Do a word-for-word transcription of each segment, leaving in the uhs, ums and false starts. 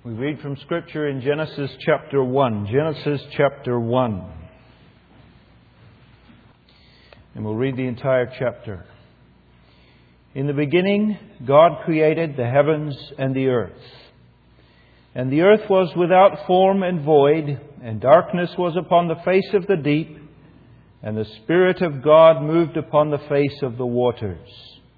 We read from Scripture in Genesis chapter one. Genesis chapter one. And we'll read the entire chapter. In the beginning, God created the heavens and the earth. And the earth was without form and void, and darkness was upon the face of the deep, and the Spirit of God moved upon the face of the waters.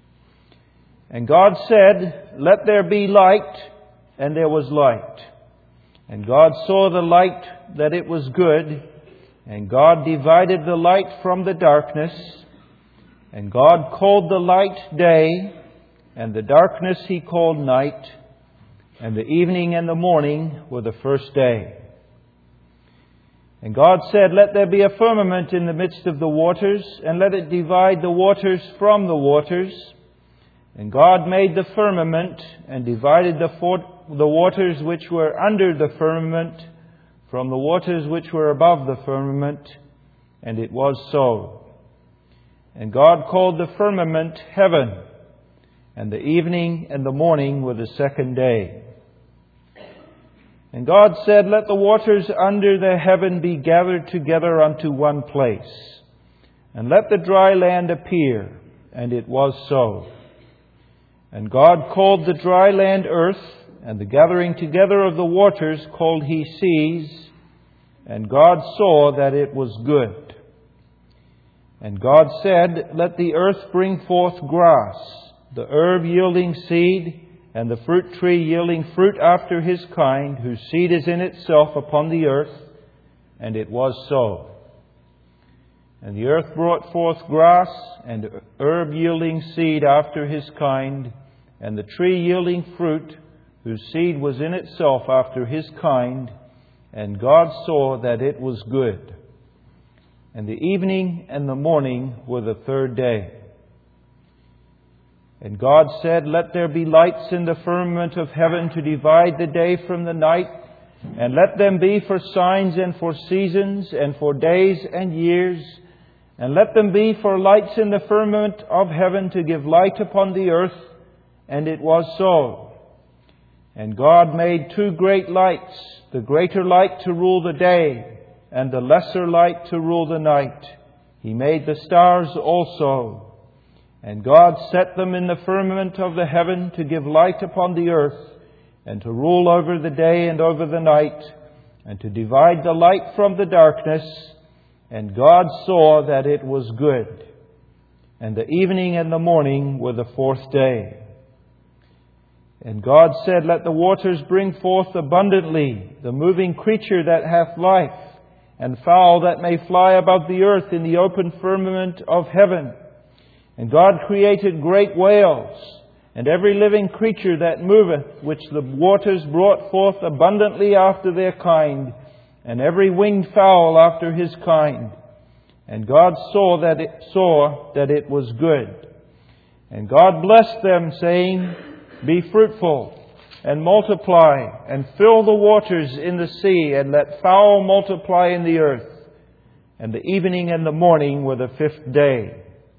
And God said, "Let there be light," and there was light. And God saw the light that it was good, and God divided the light from the darkness. And God called the light day, and the darkness He called night. And the evening and the morning were the first day. And God said, "Let there be a firmament in the midst of the waters, and let it divide the waters from the waters." And God made the firmament, and divided the, for- the waters which were under the firmament from the waters which were above the firmament. And it was so. And God called the firmament heaven. And the evening and the morning were the second day. And God said, "Let the waters under the heaven be gathered together unto one place, and let the dry land appear." And it was so. And God called the dry land earth, and the gathering together of the waters called He seas. And God saw that it was good. And God said, "Let the earth bring forth grass, the herb yielding seed, and the fruit tree yielding fruit after his kind, whose seed is in itself upon the earth." And it was so. And the earth brought forth grass, and herb yielding seed after his kind, and the tree yielding fruit, whose seed was in itself after his kind. And God saw that it was good. And the evening and the morning were the third day. And God said, "Let there be lights in the firmament of heaven to divide the day from the night, and let them be for signs and for seasons and for days and years, and let them be for lights in the firmament of heaven to give light upon the earth." And it was so. And God made two great lights, the greater light to rule the day, and the lesser light to rule the night. He made the stars also. And God set them in the firmament of the heaven to give light upon the earth, and to rule over the day and over the night, and to divide the light from the darkness. And God saw that it was good. And the evening and the morning were the fourth day. And God said, "Let the waters bring forth abundantly the moving creature that hath life, and fowl that may fly above the earth in the open firmament of heaven." And God created great whales, and every living creature that moveth, which the waters brought forth abundantly after their kind, and every winged fowl after his kind. And God saw that it saw that it was good. And God blessed them, saying, "Be fruitful, and multiply, and fill the waters in the sea, and let fowl multiply in the earth." And the evening and the morning were the fifth day.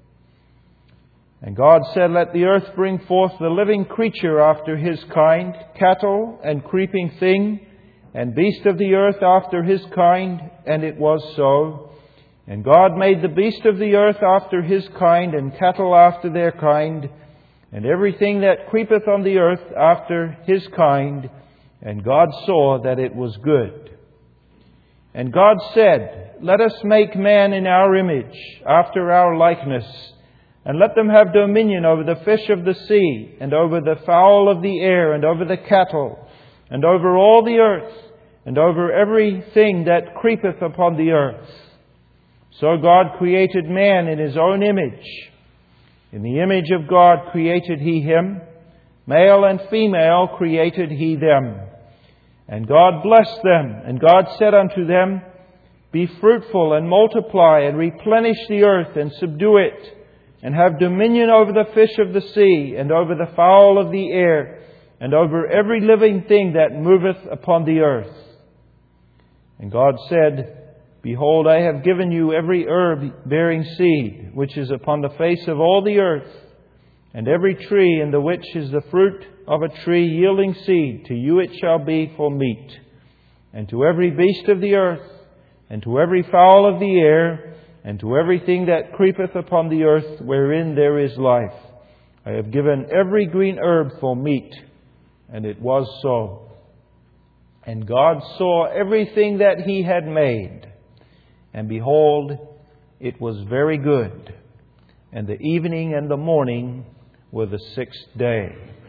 And God said, "Let the earth bring forth the living creature after his kind, cattle and creeping thing, and beast of the earth after his kind." And it was so. And God made the beast of the earth after his kind, and cattle after their kind, and everything that creepeth on the earth after his kind. And God saw that it was good. And God said, "Let us make man in our image, after our likeness, and let them have dominion over the fish of the sea, and over the fowl of the air, and over the cattle, and over all the earth, and over everything that creepeth upon the earth." So God created man in His own image. In the image of God created He him. Male and female created He them. And God blessed them. And God said unto them, "Be fruitful and multiply, and replenish the earth, and subdue it, and have dominion over the fish of the sea, and over the fowl of the air, and over every living thing that moveth upon the earth." And God said, "Behold, I have given you every herb bearing seed, which is upon the face of all the earth, And every tree in the which is the fruit of a tree yielding seed, to you it shall be for meat. And to every beast of the earth, and to every fowl of the air, and to everything that creepeth upon the earth, wherein there is life, I have given every green herb for meat. And it was so. And God saw everything that He had made, and behold, it was very good. And the evening and the morning were the sixth day.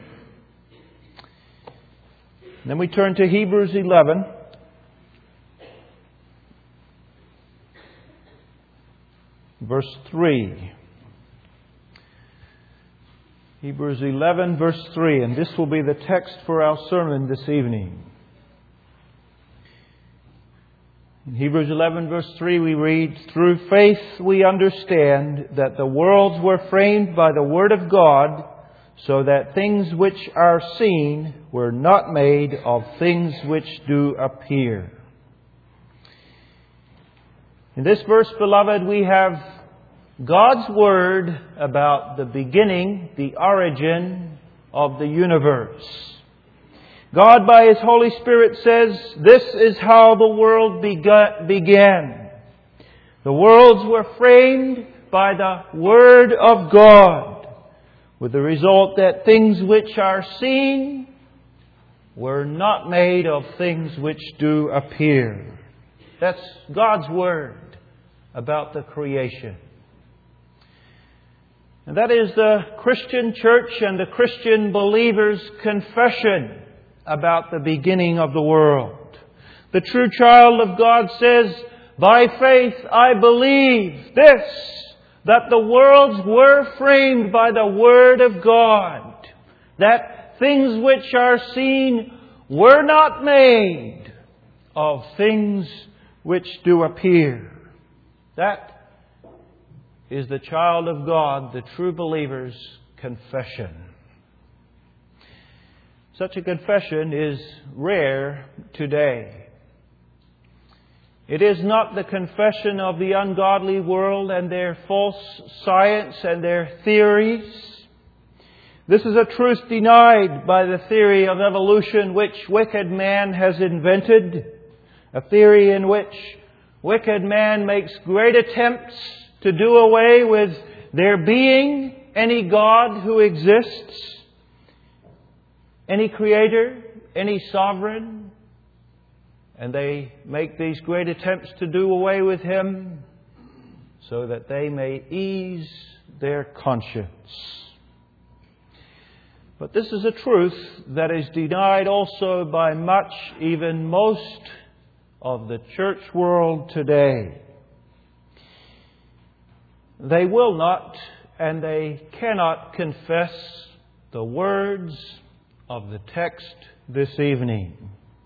Then we turn to Hebrews eleven. Verse three. Hebrews eleven, verse three. And this will be the text for our sermon this evening. In Hebrews eleven, verse three, we read, "Through faith we understand that the worlds were framed by the Word of God, so that things which are seen were not made of things which do appear." In this verse, beloved, we have God's Word about the beginning, the origin of the universe. God, by His Holy Spirit, says, this is how the world began. The worlds were framed by the Word of God, with the result that things which are seen were not made of things which do appear. That's God's Word about the creation. And that is the Christian church and the Christian believers' confession about the beginning of the world. The true child of God says, by faith I believe this, that the worlds were framed by the Word of God, that things which are seen were not made of things which do appear. That is the child of God, the true believer's confession. Such a confession is rare today. It is not the confession of the ungodly world and their false science and their theories. This is a truth denied by the theory of evolution which wicked man has invented. A theory in which wicked man makes great attempts to do away with there being any God who exists, any creator, any sovereign. And they make these great attempts to do away with Him so that they may ease their conscience. But this is a truth that is denied also by much, even most, of the church world today. They will not and they cannot confess the words of the text this evening.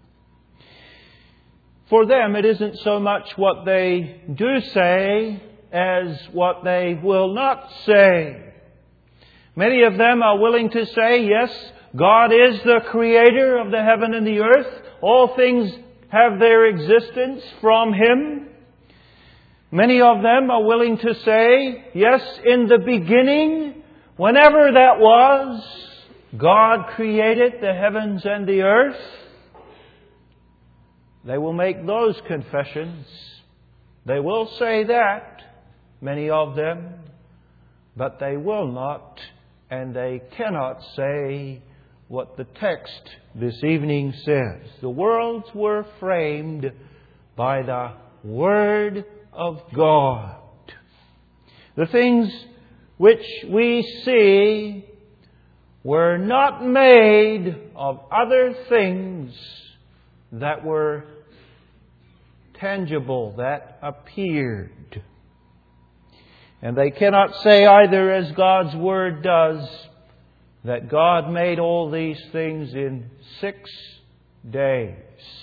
For them, it isn't so much what they do say as what they will not say. Many of them are willing to say, yes, God is the creator of the heaven and the earth. All things have their existence from Him. Many of them are willing to say, yes, in the beginning, whenever that was, God created the heavens and the earth. They will make those confessions. They will say that, many of them, but they will not and they cannot say what the text this evening says. The worlds were framed by the Word of God. The things which we see were not made of other things that were tangible, that appeared. And they cannot say either, as God's Word does, that God made all these things in six days.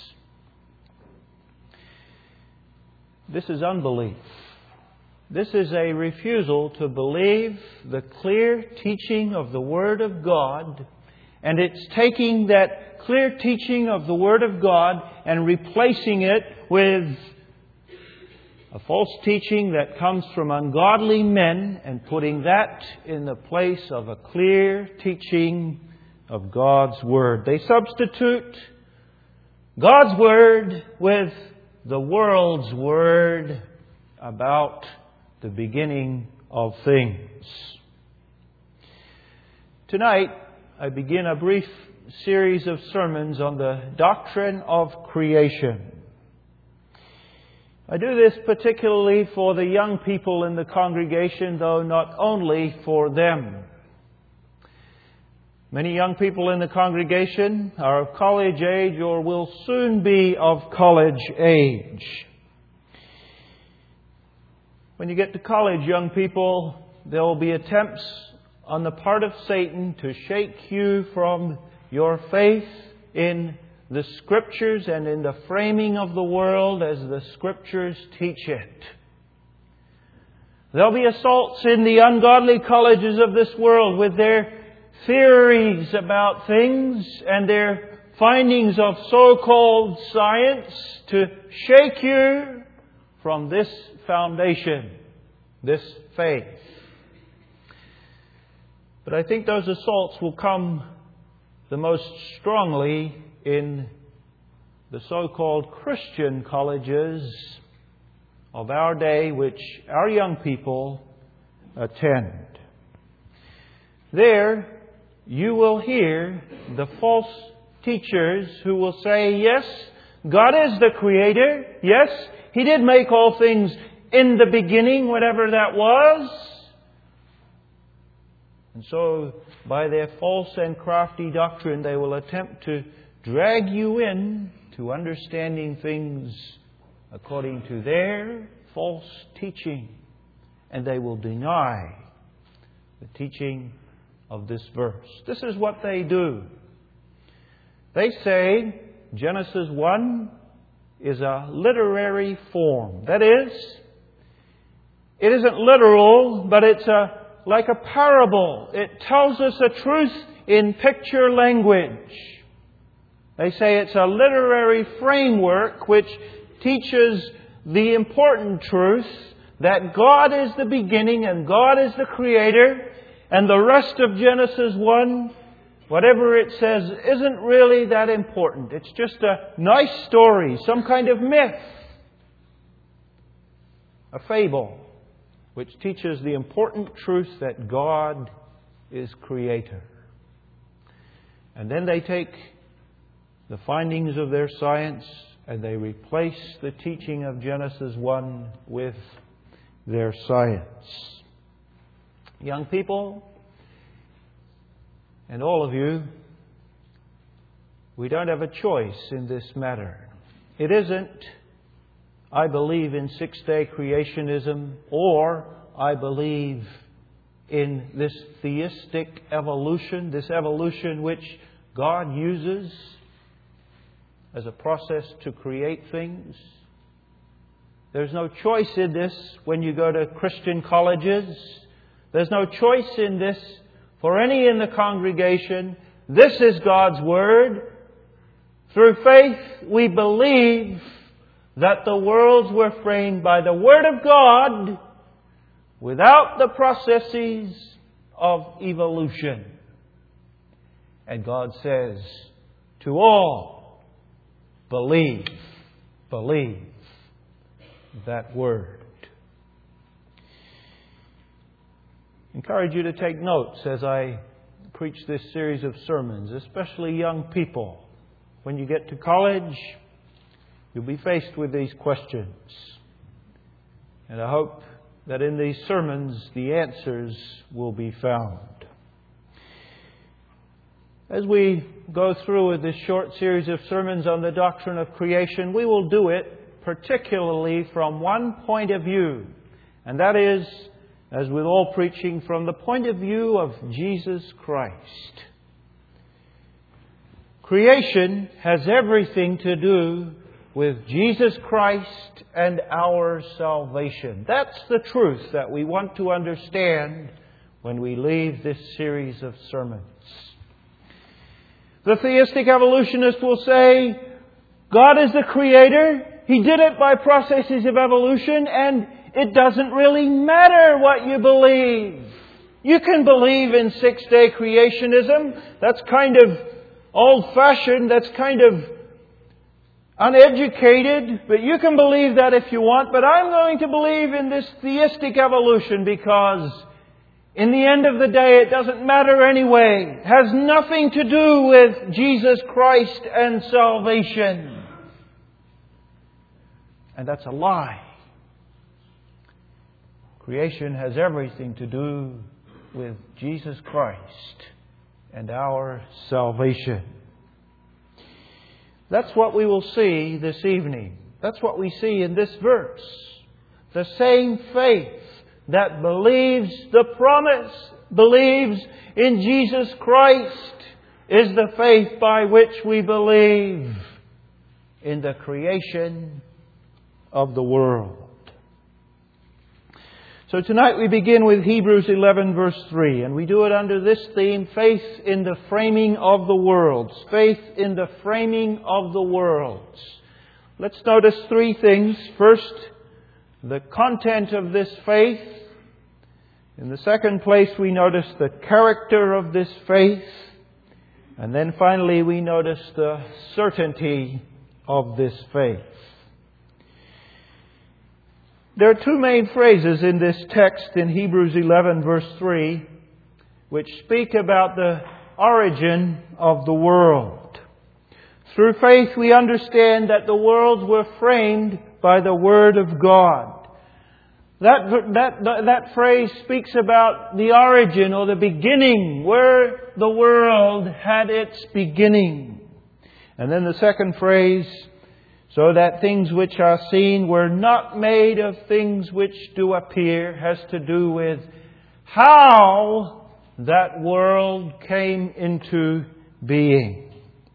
This is unbelief. This is a refusal to believe the clear teaching of the Word of God, and it's taking that clear teaching of the Word of God and replacing it with a false teaching that comes from ungodly men, and putting that in the place of a clear teaching of God's Word. They substitute God's Word with the world's word about the beginning of things. Tonight, I begin a brief series of sermons on the doctrine of creation. I do this particularly for the young people in the congregation, though not only for them. Many young people in the congregation are of college age or will soon be of college age. When you get to college, young people, there will be attempts on the part of Satan to shake you from your faith in the Scriptures and in the framing of the world as the Scriptures teach it. There'll be assaults in the ungodly colleges of this world with their theories about things and their findings of so-called science to shake you from this foundation, this faith. But I think those assaults will come the most strongly in the so-called Christian colleges of our day, which our young people attend. There, you will hear the false teachers who will say, yes, God is the Creator. Yes, He did make all things in the beginning, whatever that was. And so, by their false and crafty doctrine, they will attempt to drag you in to understanding things according to their false teaching. And they will deny the teaching of this verse. This is what they do. They say Genesis one is a literary form. That is, it isn't literal, but it's a like a parable. It tells us a truth in picture language. They say it's a literary framework which teaches the important truth that God is the beginning and God is the Creator, and the rest of Genesis one, whatever it says, isn't really that important. It's just a nice story, some kind of myth, a fable, which teaches the important truth that God is Creator. And then they take the findings of their science and they replace the teaching of Genesis one with their science. Young people, and all of you, we don't have a choice in this matter. It isn't, I believe in six-day creationism, or I believe in this theistic evolution, this evolution which God uses as a process to create things. There's no choice in this when you go to Christian colleges. There's no choice in this for any in the congregation. This is God's Word. Through faith, we believe that the worlds were framed by the Word of God without the processes of evolution. And God says to all, believe, believe that Word. I encourage you to take notes as I preach this series of sermons, especially young people. When you get to college, you'll be faced with these questions. And I hope that in these sermons the answers will be found. As we go through with this short series of sermons on the doctrine of creation, we will do it particularly from one point of view. And that is, as with all preaching, from the point of view of Jesus Christ. Creation has everything to do with Jesus Christ and our salvation. That's the truth that we want to understand when we leave this series of sermons. The theistic evolutionist will say, God is the Creator. He did it by processes of evolution, and it doesn't really matter what you believe. You can believe in six-day creationism. That's kind of old-fashioned. That's kind of uneducated. But you can believe that if you want. But I'm going to believe in this theistic evolution because in the end of the day, it doesn't matter anyway. It has nothing to do with Jesus Christ and salvation. And that's a lie. Creation has everything to do with Jesus Christ and our salvation. That's what we will see this evening. That's what we see in this verse. The same faith that believes the promise, believes in Jesus Christ, is the faith by which we believe in the creation of the world. So tonight we begin with Hebrews eleven verse three, and we do it under this theme, faith in the framing of the worlds. Faith in the framing of the worlds. Let's notice three things. First, the content of this faith. In the second place, we notice the character of this faith. And then finally, we notice the certainty of this faith. There are two main phrases in this text in Hebrews eleven verse three which speak about the origin of the world. Through faith we understand that the worlds were framed by the Word of God. That, that, that, that phrase speaks about the origin or the beginning, where the world had its beginning. And then the second phrase, so that things which are seen were not made of things which do appear, has to do with how that world came into being.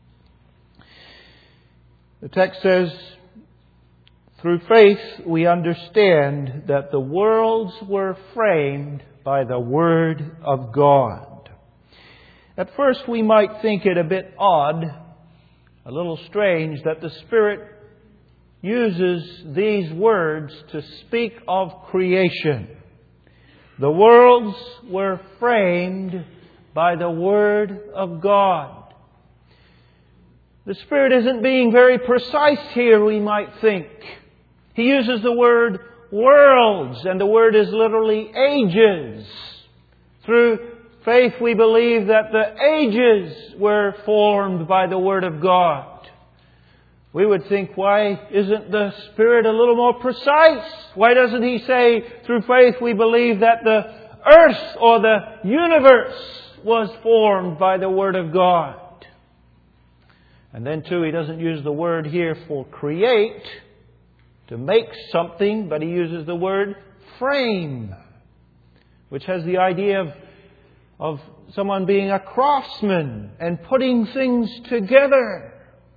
The text says, through faith we understand that the worlds were framed by the Word of God. At first we might think it a bit odd, a little strange, that the Spirit uses these words to speak of creation. The worlds were framed by the Word of God. The Spirit isn't being very precise here, we might think. He uses the word worlds, and the word is literally ages. Through faith we believe that the ages were formed by the Word of God. We would think, why isn't the Spirit a little more precise? Why doesn't He say, through faith we believe that the earth or the universe was formed by the Word of God? And then too, He doesn't use the word here for create, to make something, but He uses the word frame, which has the idea of, of someone being a craftsman and putting things together.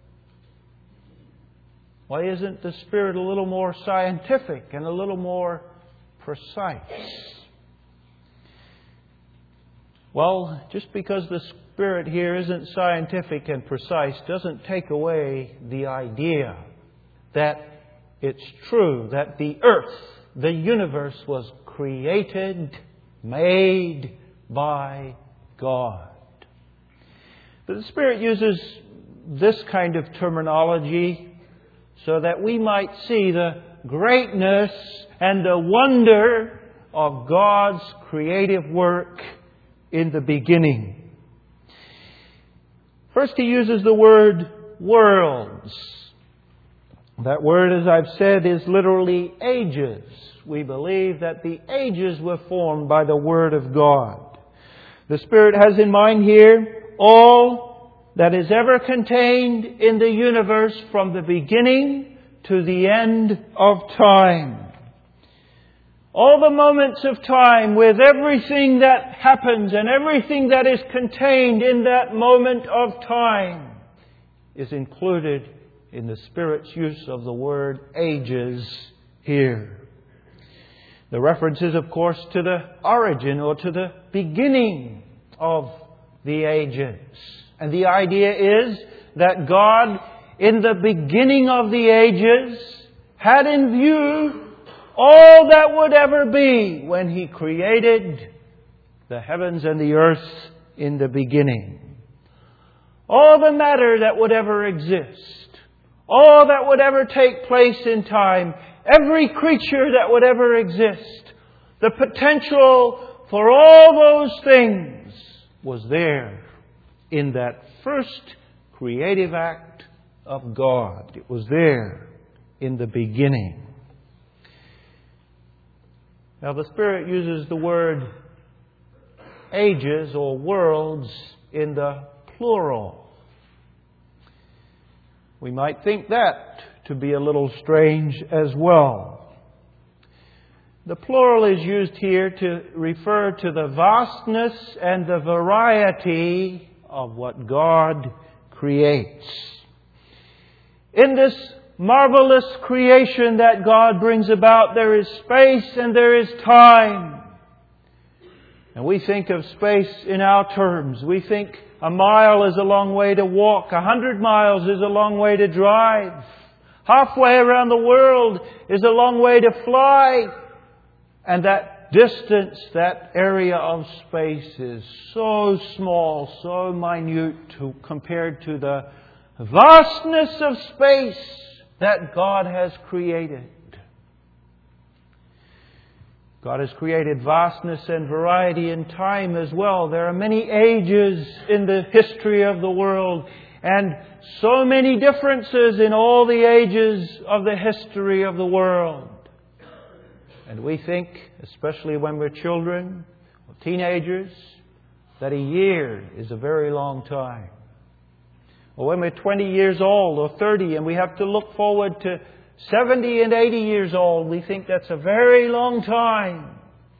Why isn't the Spirit a little more scientific and a little more precise? Well, just because the Spirit here isn't scientific and precise doesn't take away the idea that it's true that the earth, the universe, was created, made by God. But the Spirit uses this kind of terminology so that we might see the greatness and the wonder of God's creative work in the beginning. First, He uses the word worlds. That word, as I've said, is literally ages. We believe that the ages were formed by the Word of God. The Spirit has in mind here all that is ever contained in the universe from the beginning to the end of time. All the moments of time with everything that happens and everything that is contained in that moment of time is included in the Spirit's use of the word ages here. The reference is, of course, to the origin or to the beginning of the ages. And the idea is that God, in the beginning of the ages, had in view all that would ever be when He created the heavens and the earth in the beginning. All the matter that would ever exist, all that would ever take place in time, every creature that would ever exist, the potential for all those things was there in that first creative act of God. It was there in the beginning. Now the Spirit uses the word ages or worlds in the plural. We might think that to be a little strange as well. The plural is used here to refer to the vastness and the variety of what God creates. In this marvelous creation that God brings about, there is space and there is time. And we think of space in our terms. We think a mile is a long way to walk. A hundred miles is a long way to drive. Halfway around the world is a long way to fly. And that distance, that area of space is so small, so minute to, compared to the vastness of space that God has created. God has created vastness and variety in time as well. There are many ages in the history of the world, and so many differences in all the ages of the history of the world. And we think, especially when we're children or teenagers, that a year is a very long time. Or when we're twenty years old or thirty and we have to look forward to seventy and eighty years old, we think that's a very long time.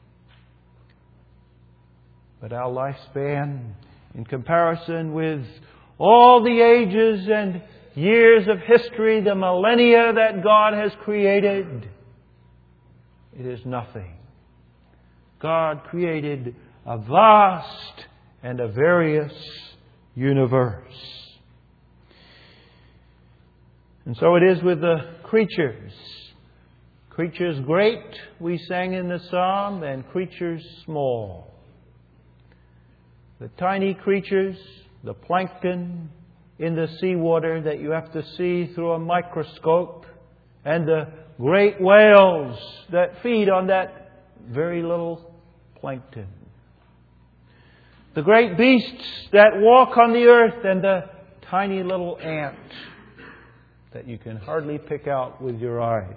But our lifespan, in comparison with all the ages and years of history, the millennia that God has created, it is nothing. God created a vast and a various universe. And so it is with the creatures. Creatures great, we sang in the psalm, and creatures small. The tiny creatures, the plankton in the seawater that you have to see through a microscope, and the great whales that feed on that very little plankton. The great beasts that walk on the earth, and the tiny little ant that you can hardly pick out with your eyes.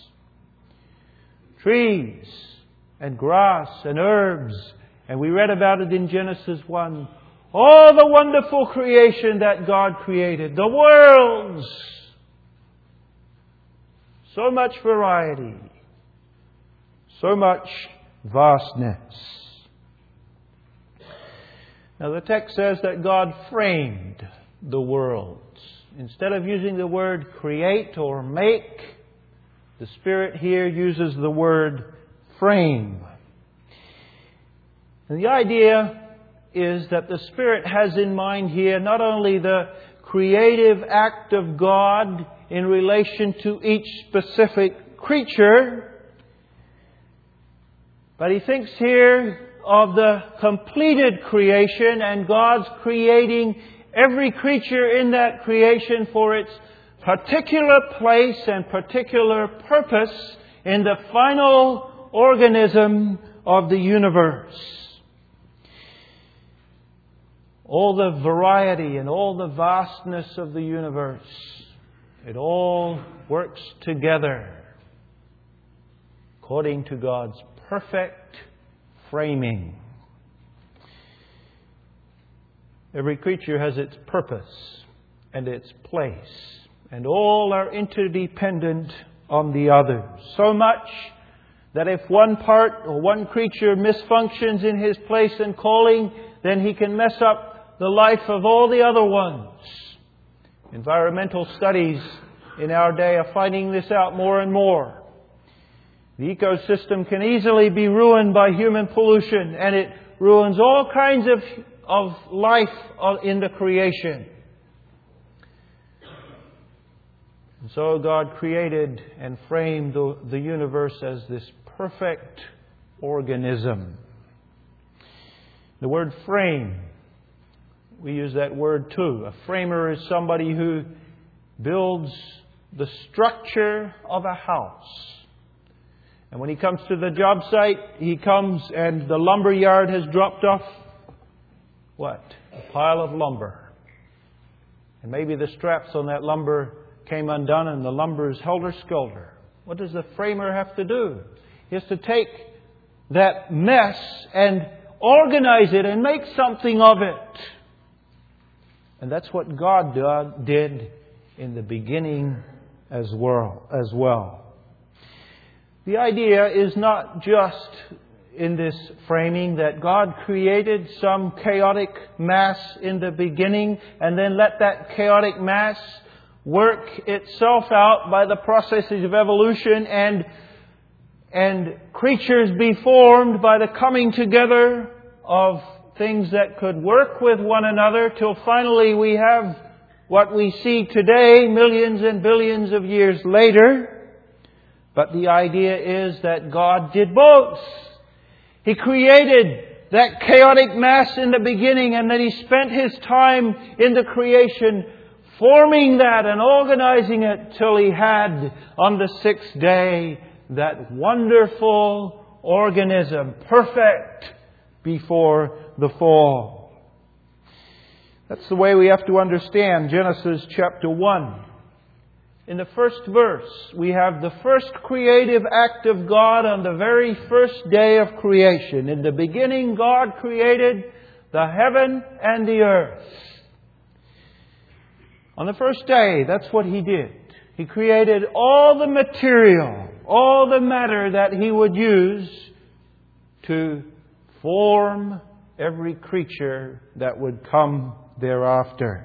Trees and grass and herbs, and we read about it in Genesis one. All the wonderful creation that God created, the worlds. So much variety, so much vastness. Now the text says that God framed the worlds. Instead of using the word create or make, the Spirit here uses the word frame. And the idea is that the Spirit has in mind here not only the creative act of God in relation to each specific creature, but He thinks here of the completed creation and God's creating every creature in that creation for its particular place and particular purpose in the final organism of the universe. All the variety and all the vastness of the universe, it all works together according to God's perfect framing. Every creature has its purpose and its place, and all are interdependent on the others. So much that if one part or one creature misfunctions in his place and calling, then he can mess up the life of all the other ones. Environmental studies in our day are finding this out more and more. The ecosystem can easily be ruined by human pollution, and it ruins all kinds of of life in the creation. And so God created and framed the, the universe as this perfect organism. The word frame, we use that word too. A framer is somebody who builds the structure of a house. And when he comes to the job site, he comes and the lumber yard has dropped off what? A pile of lumber. And maybe the straps on that lumber came undone and the lumber is helter-skelter. What does the framer have to do? He has to take that mess and organize it and make something of it. And that's what God did in the beginning as well. As well. The idea is not just in this framing that God created some chaotic mass in the beginning and then let that chaotic mass work itself out by the processes of evolution and and creatures be formed by the coming together of things that could work with one another till finally we have what we see today, millions and billions of years later. But the idea is that God did both. He created that chaotic mass in the beginning, and then He spent His time in the creation forming that and organizing it till He had, on the sixth day, that wonderful organism, perfect before the fall. That's the way we have to understand Genesis chapter one. In the first verse, we have the first creative act of God on the very first day of creation. In the beginning, God created the heaven and the earth. On the first day, that's what He did. He created all the material, all the matter that He would use to form every creature that would come thereafter.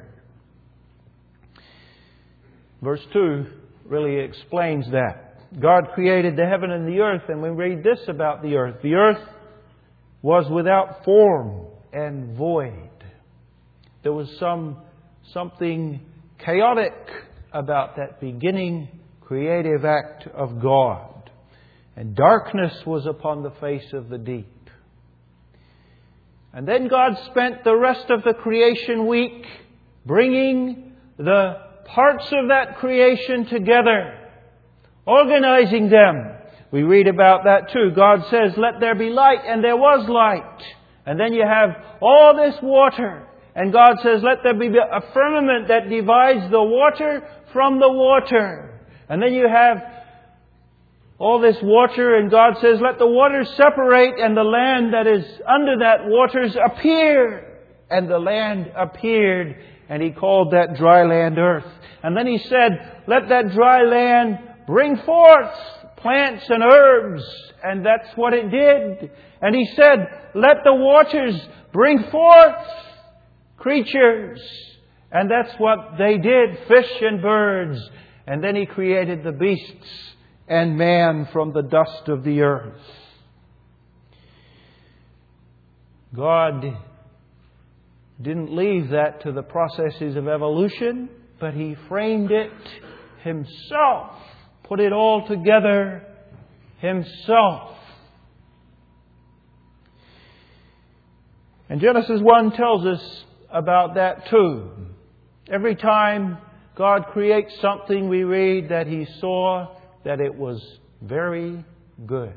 Verse two really explains that. God created the heaven and the earth, and we read this about the earth. The earth was without form and void. There was some something chaotic about that beginning creative act of God. And darkness was upon the face of the deep. And then God spent the rest of the creation week bringing the parts of that creation together, organizing them. We read about that too. God says, "Let there be light," and there was light. And then you have all this water. And God says, "Let there be a firmament that divides the water from the water." And then you have all this water, and God says, "Let the waters separate, and the land that is under that waters appear." And the land appeared, and He called that dry land earth. And then He said, "Let that dry land bring forth plants and herbs." And that's what it did. And He said, "Let the waters bring forth creatures." And that's what they did, fish and birds. And then He created the beasts and man from the dust of the earth. God didn't leave that to the processes of evolution, but He framed it Himself, put it all together Himself. And Genesis one tells us about that too. Every time God creates something, we read that He saw that it was very good.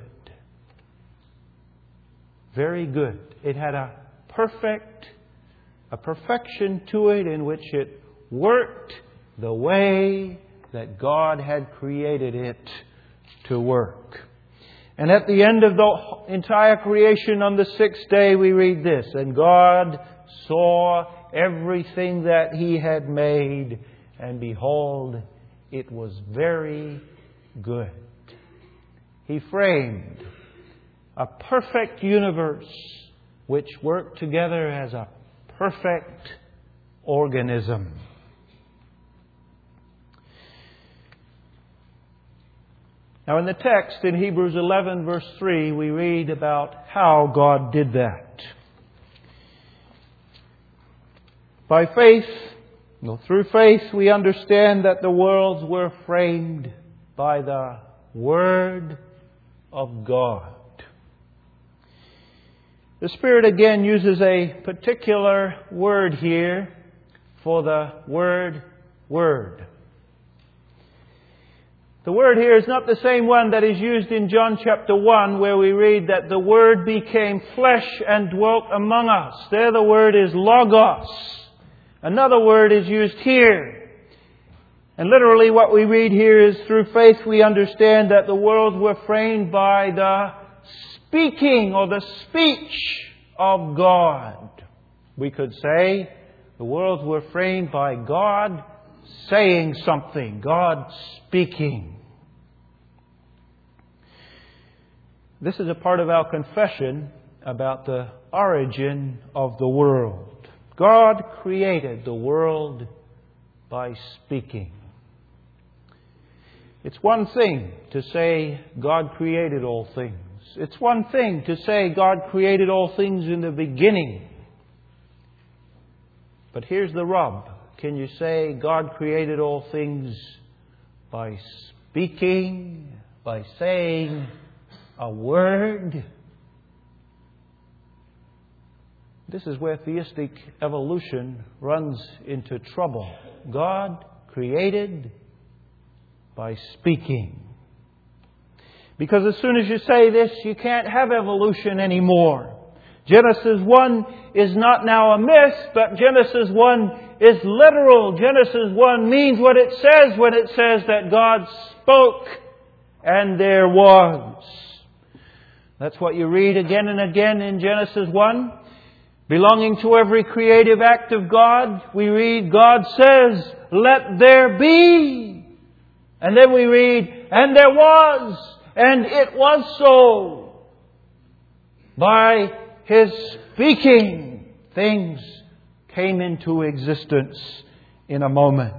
Very good. It had a perfect, a perfection to it in which it worked the way that God had created it to work. And at the end of the entire creation on the sixth day, we read this: "And God saw everything that He had made, and behold, it was very good." He framed a perfect universe which worked together as a perfect organism. Now in the text in Hebrews eleven verse three, we read about how God did that. By faith, Well, through faith we understand that the worlds were framed by the Word of God. The Spirit again uses a particular word here for the word, word. The word here is not the same one that is used in John chapter one, where we read that the Word became flesh and dwelt among us. There the word is logos. Another word is used here. And literally what we read here is, through faith we understand that the worlds were framed by the speaking or the speech of God. We could say the worlds were framed by God saying something, God speaking. This is a part of our confession about the origin of the world. God created the world by speaking. It's one thing to say God created all things. It's one thing to say God created all things in the beginning. But here's the rub. Can you say God created all things by speaking, by saying a word? This is where theistic evolution runs into trouble. God created by speaking. Because as soon as you say this, you can't have evolution anymore. Genesis one is not now a myth, but Genesis one is literal. Genesis one means what it says when it says that God spoke and there was. That's what you read again and again in Genesis one. Belonging to every creative act of God, we read, God says, let there be. And then we read, and there was, and it was so. By His speaking, things came into existence in a moment.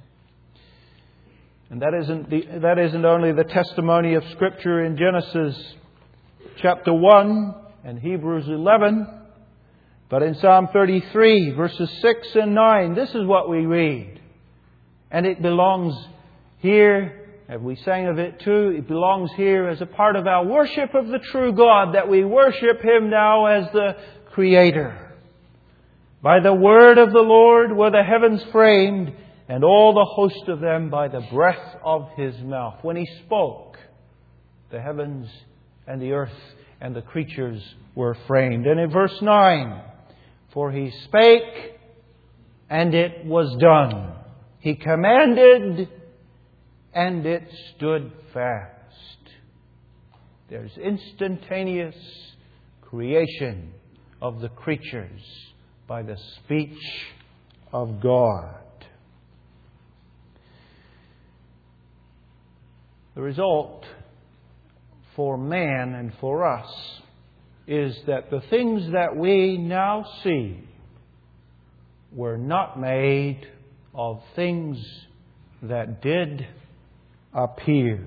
And that isn't the, that isn't only the testimony of Scripture in Genesis chapter one and Hebrews eleven, but in Psalm thirty-three, verses six and nine, this is what we read. And it belongs here, and we sang of it too, it belongs here as a part of our worship of the true God, that we worship Him now as the Creator. By the word of the Lord were the heavens framed, and all the host of them by the breath of His mouth. When He spoke, the heavens and the earth and the creatures were framed. And in verse nine, for He spake, and it was done. He commanded, and it stood fast. There's instantaneous creation of the creatures by the speech of God. The result for man and for us is that the things that we now see were not made of things that did appear.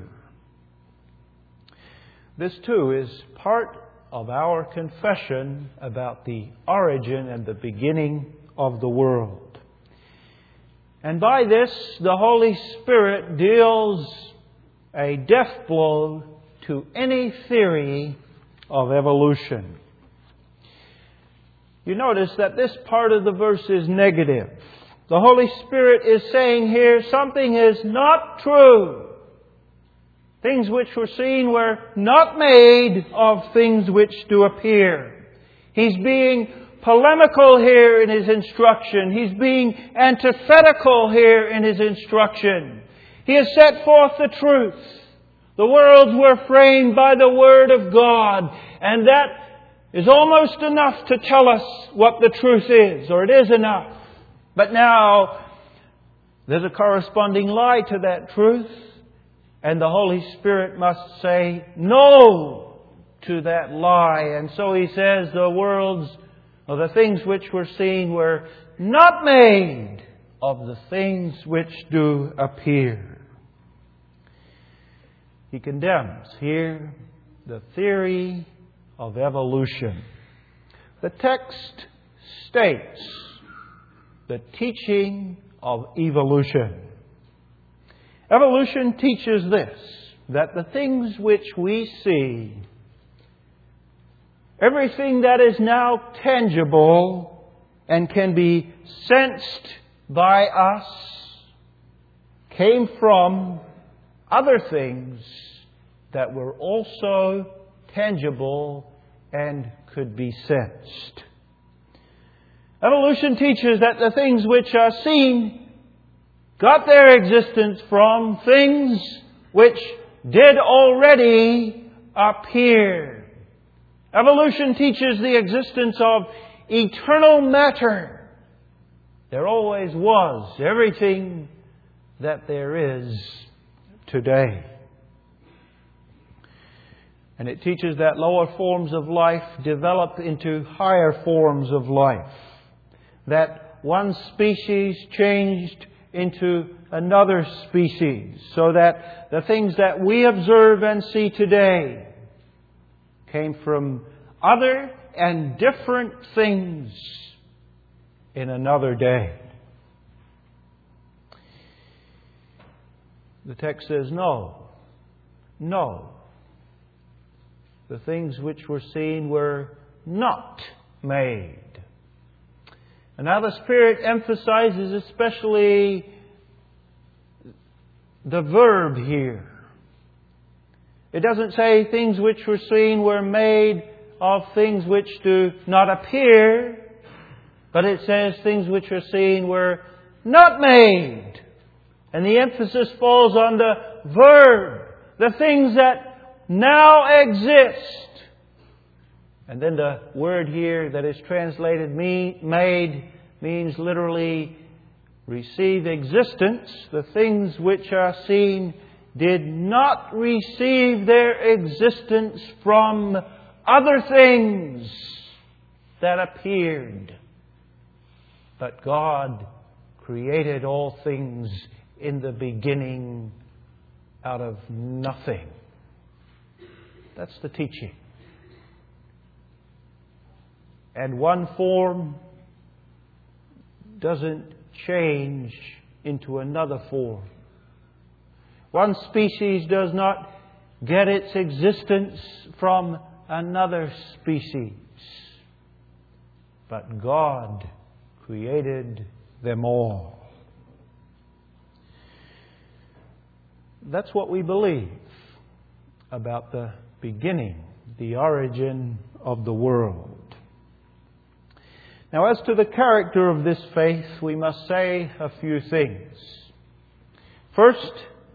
This too is part of our confession about the origin and the beginning of the world. And by this, the Holy Spirit deals a death blow to any theory of evolution. You notice that this part of the verse is negative. The Holy Spirit is saying here something is not true. Things which were seen were not made of things which do appear. He's being polemical here in His instruction. He's being antithetical here in His instruction. He has set forth the truth. The worlds were framed by the Word of God, and that is almost enough to tell us what the truth is, or it is enough. But now, there's a corresponding lie to that truth, and the Holy Spirit must say no to that lie. And so He says the worlds, or the things which were seen, were not made of the things which do appear. He condemns here the theory of evolution. The text states the teaching of evolution. Evolution teaches this, that the things which we see, everything that is now tangible and can be sensed by us, came from other things that were also tangible and could be sensed. Evolution teaches that the things which are seen got their existence from things which did already appear. Evolution teaches the existence of eternal matter. There always was everything that there is today. And it teaches that lower forms of life develop into higher forms of life. That one species changed into another species, so that the things that we observe and see today came from other and different things in another day. The text says, no, no. The things which were seen were not made. And now the Spirit emphasizes especially the verb here. It doesn't say things which were seen were made of things which do not appear, but it says things which were seen were not made. And the emphasis falls on the verb, the things that now exist. And then the word here that is translated me, made means literally receive existence. The things which are seen did not receive their existence from other things that appeared. But God created all things in the beginning out of nothing. That's the teaching. And one form doesn't change into another form. One species does not get its existence from another species. But God created them all. That's what we believe about the beginning, the origin of the world. Now, as to the character of this faith, we must say a few things. First,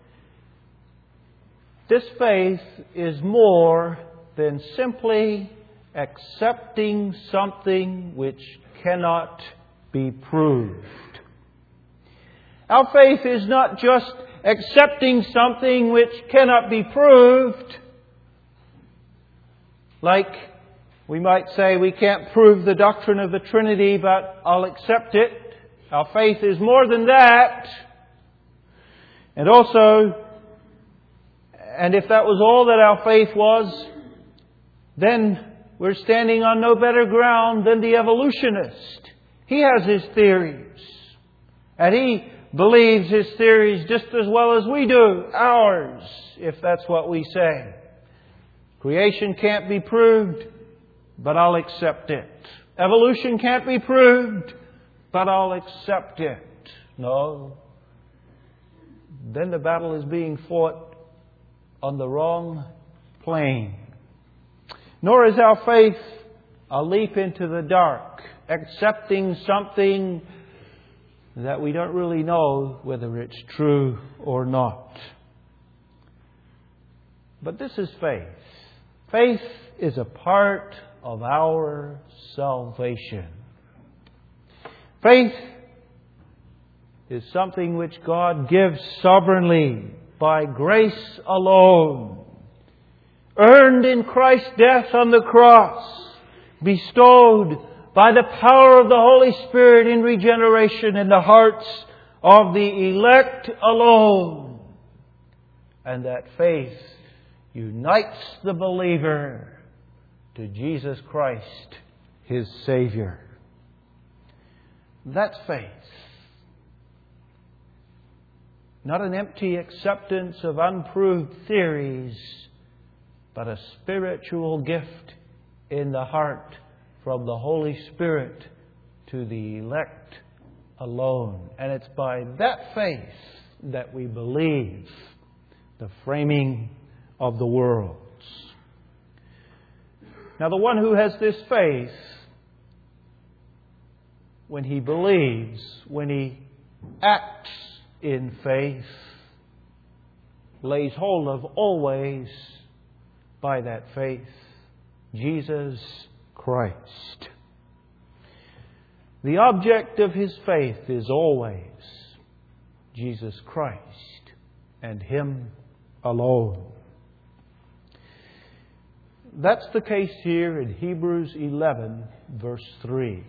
this faith is more than simply accepting something which cannot be proved. Our faith is not just accepting something which cannot be proved, like we might say we can't prove the doctrine of the Trinity, but I'll accept it. Our faith is more than that. And also, and if that was all that our faith was, then we're standing on no better ground than the evolutionist. He has his theories. And he believes his theories just as well as we do ours, if that's what we say. Creation can't be proved, but I'll accept it. Evolution can't be proved, but I'll accept it. No. Then the battle is being fought on the wrong plane. Nor is our faith a leap into the dark, accepting something that we don't really know whether it's true or not. But this is faith. Faith is a part of our salvation. Faith is something which God gives sovereignly by grace alone, earned in Christ's death on the cross, bestowed by the power of the Holy Spirit in regeneration in the hearts of the elect alone. And that faith unites the believer to Jesus Christ, His Savior. That's faith. Not an empty acceptance of unproved theories, but a spiritual gift in the heart from the Holy Spirit to the elect alone. And it's by that faith that we believe the framing of the worlds. Now, the one who has this faith, when he believes, when he acts in faith, lays hold of always by that faith Jesus Christ. The object of his faith is always Jesus Christ and Him alone. That's the case here in Hebrews eleven, verse three.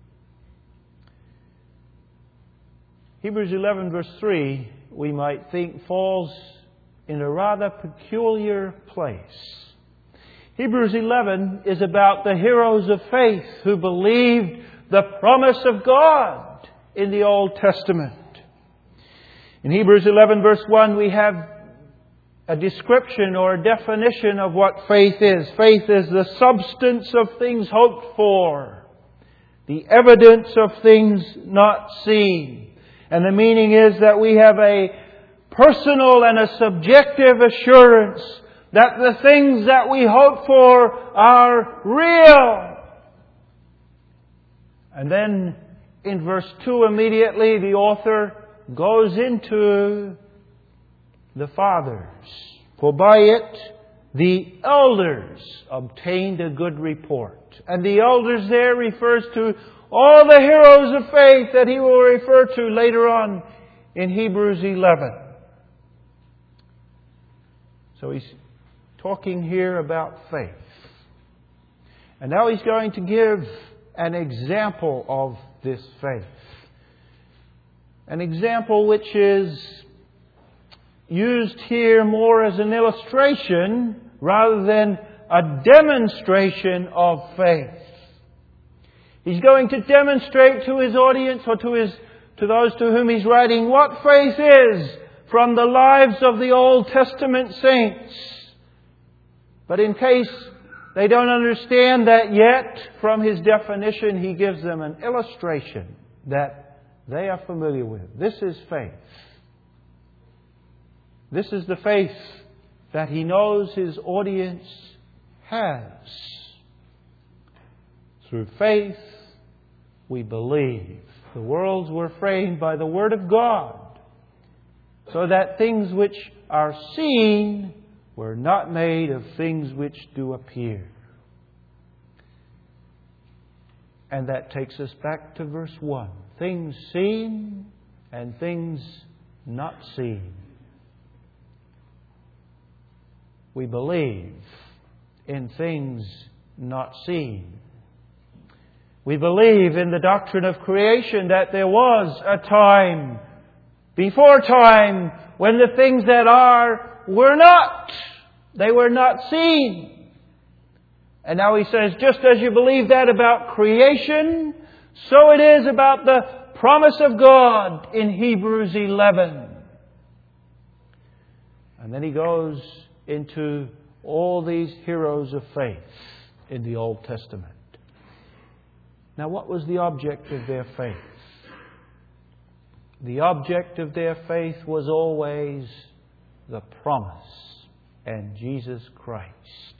Hebrews eleven, verse three, we might think, falls in a rather peculiar place. Hebrews eleven is about the heroes of faith who believed the promise of God in the Old Testament. In Hebrews eleven, verse one, we have a description or a definition of what faith is. Faith is the substance of things hoped for, the evidence of things not seen. And the meaning is that we have a personal and a subjective assurance that the things that we hope for are real. And then in verse two immediately the author goes into the fathers. For by it the elders obtained a good report. And the elders there refers to all the heroes of faith that he will refer to later on in Hebrews eleven. So he's talking here about faith. And now he's going to give an example of this faith. An example which is used here more as an illustration rather than a demonstration of faith. He's going to demonstrate to his audience or to his to those to whom he's writing what faith is from the lives of the Old Testament saints. But in case they don't understand that yet, from his definition he gives them an illustration that they are familiar with. This is faith. This is the faith that he knows his audience has. Through faith, we believe. The worlds were framed by the Word of God, so that things which are seen were not made of things which do appear. And that takes us back to verse one. Things seen and things not seen. We believe in things not seen. We believe in the doctrine of creation, that there was a time, before time, when the things that are were not. They were not seen. And now he says, just as you believe that about creation, so it is about the promise of God in Hebrews eleven. And then he goes into all these heroes of faith in the Old Testament. Now, what was the object of their faith? The object of their faith was always the promise and Jesus Christ.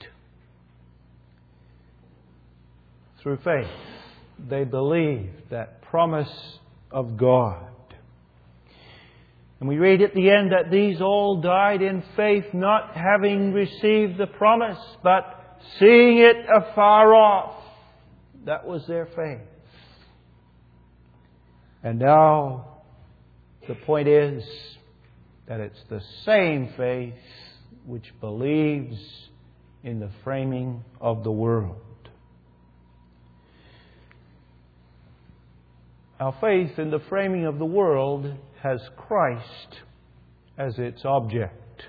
Through faith, they believed that promise of God. And we read at the end that these all died in faith, not having received the promise, but seeing it afar off. That was their faith. And now the point is that it's the same faith which believes in the framing of the world. Our faith in the framing of the world has Christ as its object.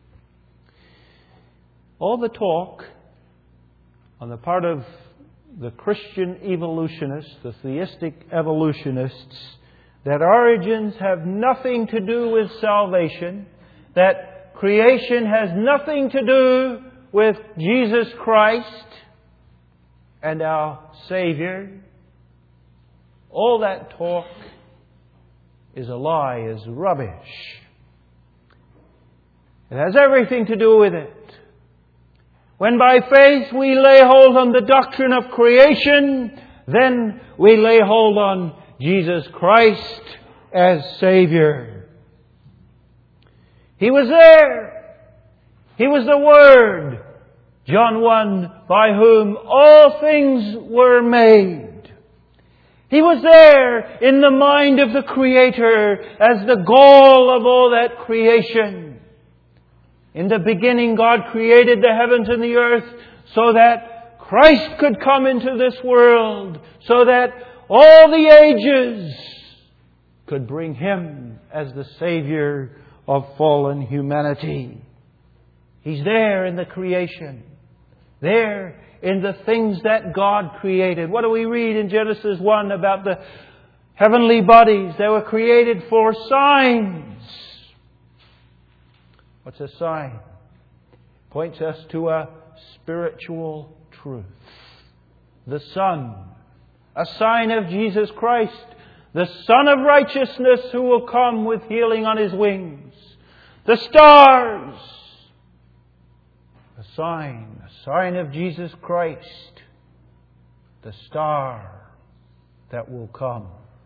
All the talk on the part of the Christian evolutionists, the theistic evolutionists, that origins have nothing to do with salvation, that creation has nothing to do with Jesus Christ and our Savior, all that talk is a lie, is rubbish. It has everything to do with it. When by faith we lay hold on the doctrine of creation, then we lay hold on Jesus Christ as Savior. He was there. He was the Word. John one, by whom all things were made. He was there in the mind of the Creator as the goal of all that creation. In the beginning, God created the heavens and the earth so that Christ could come into this world, so that all the ages could bring Him as the Savior of fallen humanity. He's there in the creation, there in the things that God created. What do we read in Genesis one about the heavenly bodies? They were created for signs. What's a sign? Points us to a spiritual truth. The sun, a sign of Jesus Christ, the Son of righteousness who will come with healing on His wings. The stars, a sign, a sign of Jesus Christ, the star that will come.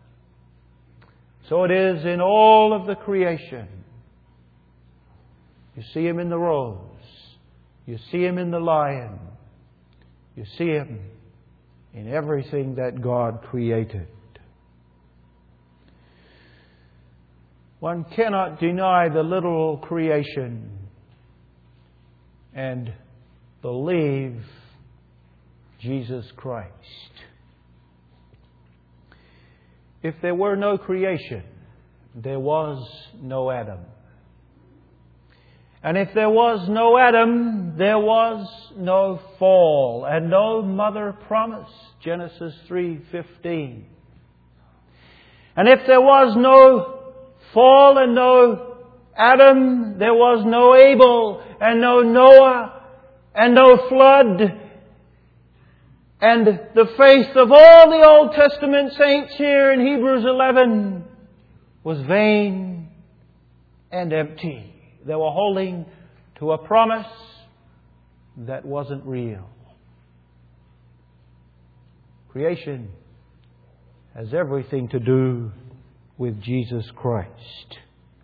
So it is in all of the creation. You see Him in the rose. You see Him in the lion. You see Him in everything that God created. One cannot deny the literal creation and believe Jesus Christ. If there were no creation, there was no Adam. And if there was no Adam, there was no fall and no mother promise. Genesis three fifteen. And if there was no fall and no Adam, there was no Abel and no Noah and no flood. And the faith of all the Old Testament saints here in Hebrews eleven was vain and empty. They were holding to a promise that wasn't real. Creation has everything to do with Jesus Christ.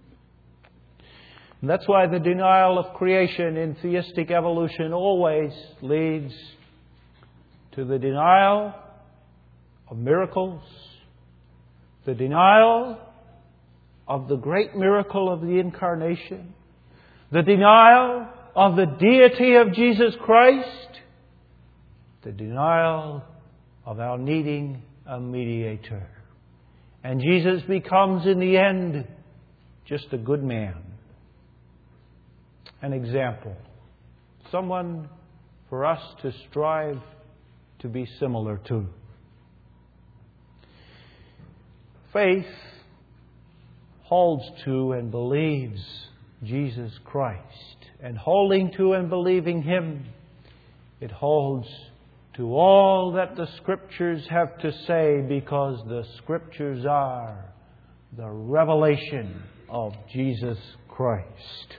And that's why the denial of creation in theistic evolution always leads to the denial of miracles, the denial of the great miracle of the Incarnation, the denial of the deity of Jesus Christ, the denial of our needing a mediator. And Jesus becomes in the end just a good man, an example, someone for us to strive to be similar to. Faith holds to and believes Jesus Christ. And holding to and believing Him, it holds to all that the Scriptures have to say, because the Scriptures are the revelation of Jesus Christ.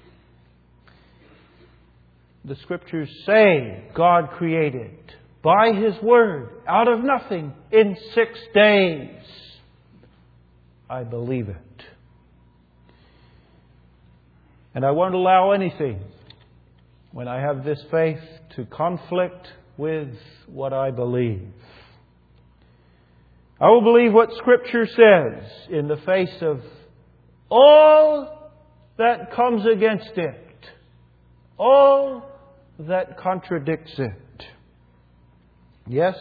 The Scriptures say God created by His Word out of nothing in six days. I believe it. And I won't allow anything, when I have this faith, to conflict with what I believe. I will believe what Scripture says in the face of all that comes against it, all that contradicts it. Yes,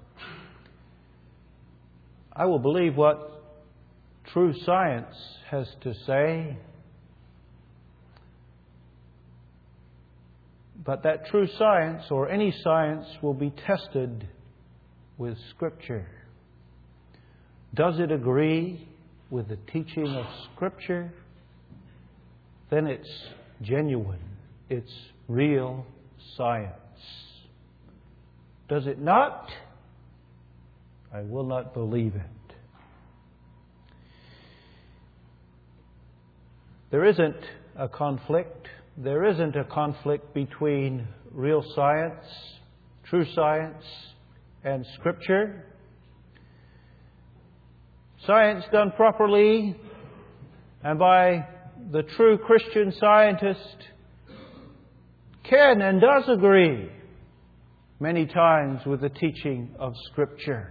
I will believe what true science has to say. But that true science, or any science, will be tested with Scripture. Does it agree with the teaching of Scripture, then it's genuine. It's real science. Does it not? I will not believe it. There isn't a conflict. There isn't a conflict between real science, true science, and Scripture. Science done properly and by the true Christian scientist can and does agree many times with the teaching of Scripture.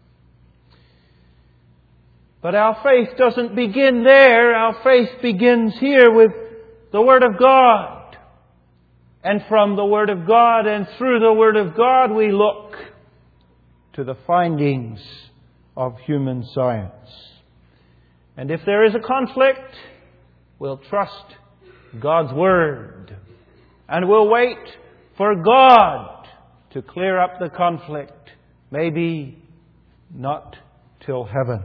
But our faith doesn't begin there. Our faith begins here with the Word of God. And from the Word of God and through the Word of God we look to the findings of human science. And if there is a conflict, we'll trust God's Word. And we'll wait for God to clear up the conflict. Maybe not till heaven.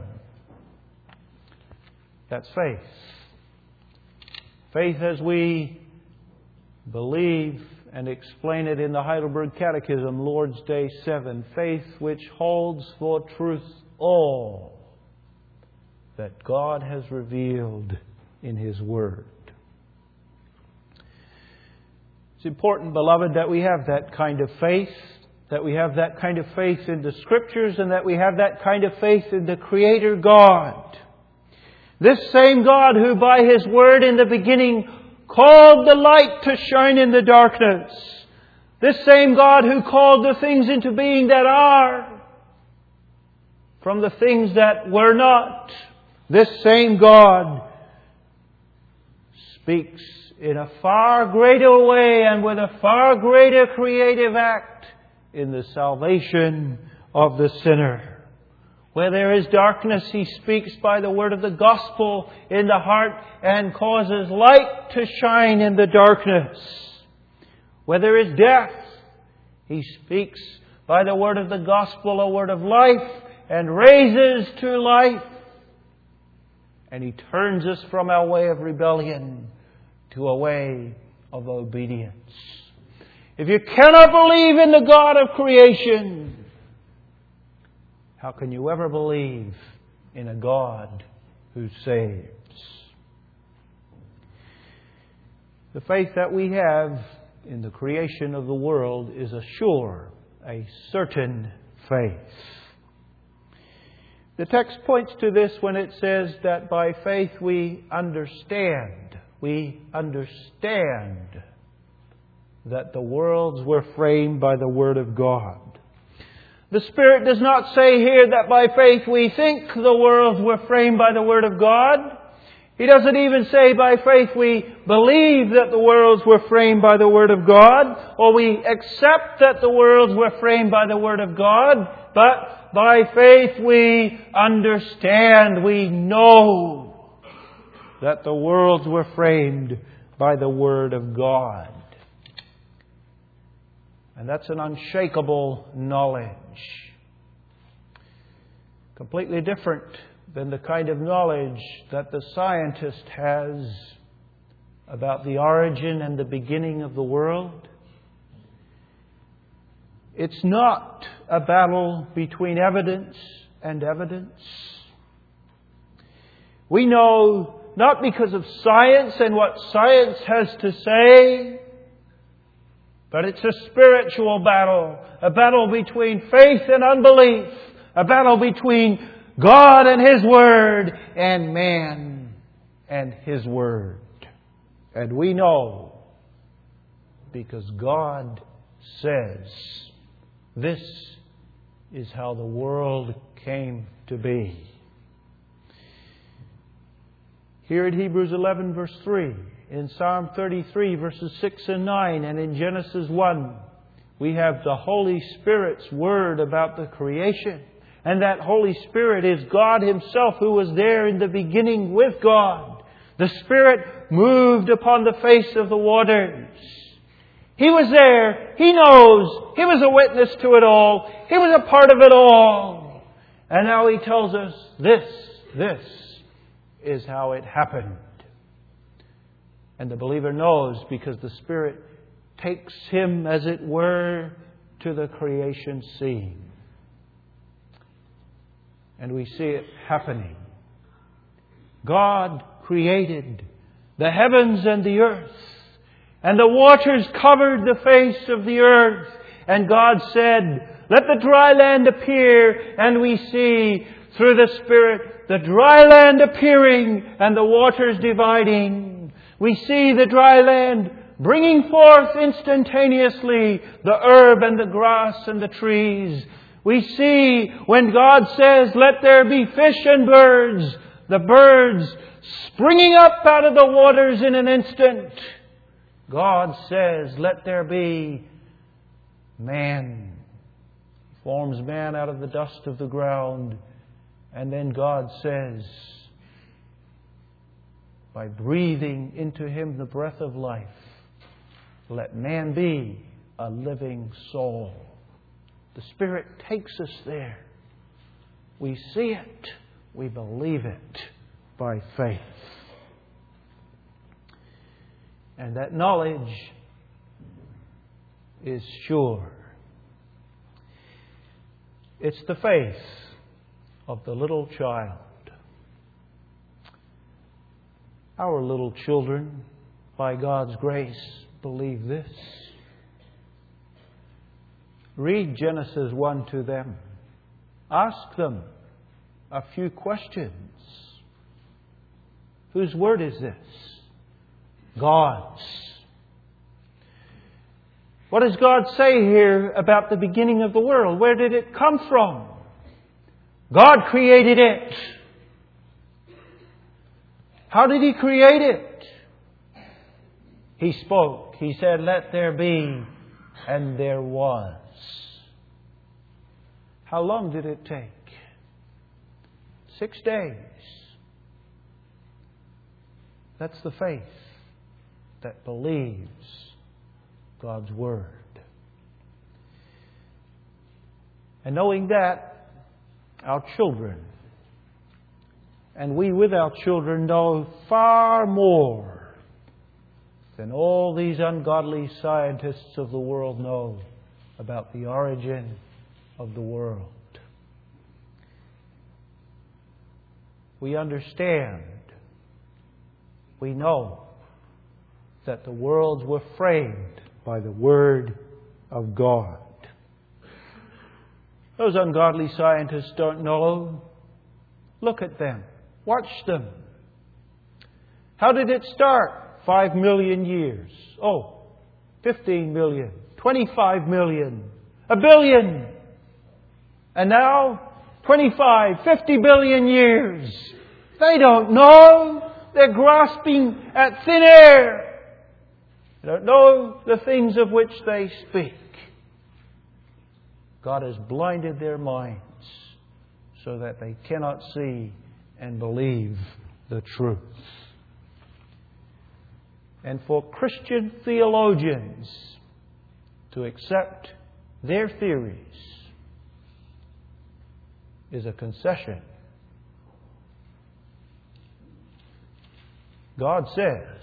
That's faith. Faith as we believe and explain it in the Heidelberg Catechism, Lord's Day seven. Faith which holds for truth all that God has revealed in His Word. It's important, beloved, that we have that kind of faith, that we have that kind of faith in the Scriptures, and that we have that kind of faith in the Creator God. This same God who by His Word in the beginning called the light to shine in the darkness. This same God who called the things into being that are from the things that were not. This same God speaks in a far greater way and with a far greater creative act in the salvation of the sinner. Where there is darkness, He speaks by the word of the gospel in the heart and causes light to shine in the darkness. Where there is death, He speaks by the word of the gospel, a word of life, and raises to life. And He turns us from our way of rebellion to a way of obedience. If you cannot believe in the God of creation, how can you ever believe in a God who saves? The faith that we have in the creation of the world is a sure, a certain faith. The text points to this when it says that by faith we understand. We understand that the worlds were framed by the Word of God. The Spirit does not say here that by faith we think the worlds were framed by the Word of God. He doesn't even say by faith we believe that the worlds were framed by the Word of God, or we accept that the worlds were framed by the Word of God, but by faith we understand, we know that the worlds were framed by the Word of God. And that's an unshakable knowledge. Completely different than the kind of knowledge that the scientist has about the origin and the beginning of the world. It's not a battle between evidence and evidence. We know not because of science and what science has to say, but it's a spiritual battle, a battle between faith and unbelief, a battle between God and His Word and man and His Word. And we know because God says this is how the world came to be. Here in Hebrews eleven verse three, in Psalm thirty-three verses six and nine, and in Genesis one, we have the Holy Spirit's word about the creation. And that Holy Spirit is God Himself who was there in the beginning with God. The Spirit moved upon the face of the waters. He was there. He knows. He was a witness to it all. He was a part of it all. And now He tells us this, this is how it happened. And the believer knows because the Spirit takes him, as it were, to the creation scene. And we see it happening. God created the heavens and the earth, and the waters covered the face of the earth. And God said, "Let the dry land appear." And we see through the Spirit the dry land appearing and the waters dividing. We see the dry land bringing forth instantaneously the herb and the grass and the trees. We see when God says, "Let there be fish and birds," the birds springing up out of the waters in an instant. God says, "Let there be man." He forms man out of the dust of the ground. And then God says, by breathing into him the breath of life, "Let man be a living soul." The Spirit takes us there. We see it. We believe it by faith. And that knowledge is sure. It's the faith of the little child. Our little children, by God's grace, believe this. Read Genesis one to them. Ask them a few questions. Whose word is this? God's. What does God say here about the beginning of the world? Where did it come from? God created it. How did He create it? He spoke. He said, "Let there be," and there was. How long did it take? Six days. That's the faith that believes God's Word. And knowing that, our children, and we with our children, know far more than all these ungodly scientists of the world know about the origin of the world. We understand, we know that the worlds were framed by the Word of God. Those ungodly scientists don't know. Look at them. Watch them. How did it start? Five million years. Oh, fifteen million. Twenty-five million. A billion. And now, twenty-five, fifty billion years. They don't know. They're grasping at thin air. They don't know the things of which they speak. God has blinded their minds so that they cannot see and believe the truth. And for Christian theologians to accept their theories is a concession. God says,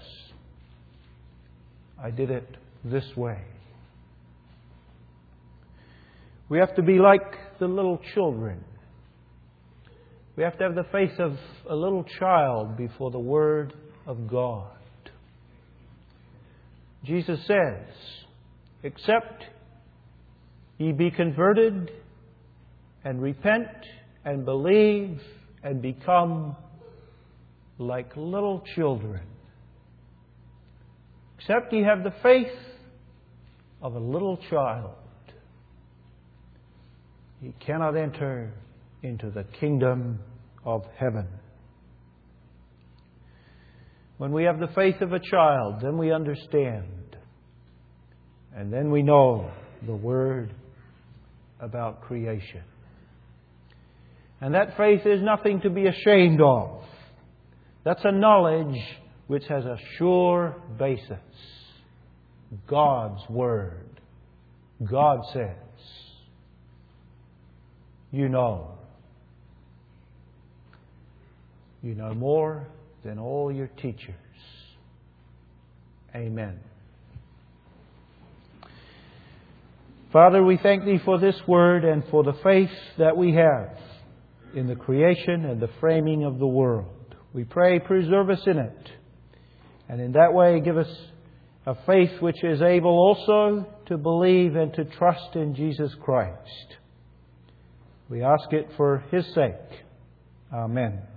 "I did it this way." We have to be like the little children. We have to have the faith of a little child before the Word of God. Jesus says, "Except ye be converted and repent and believe and become like little children." Except ye have the faith of a little child, ye cannot enter into the kingdom of heaven. When we have the faith of a child, then we understand. And then we know the Word about creation. And that faith is nothing to be ashamed of. That's a knowledge which has a sure basis. God's Word. God says. You know. You know more than all your teachers. Amen. Father, we thank Thee for this word and for the faith that we have in the creation and the framing of the world. We pray, preserve us in it. And in that way, give us a faith which is able also to believe and to trust in Jesus Christ. We ask it for His sake. Amen.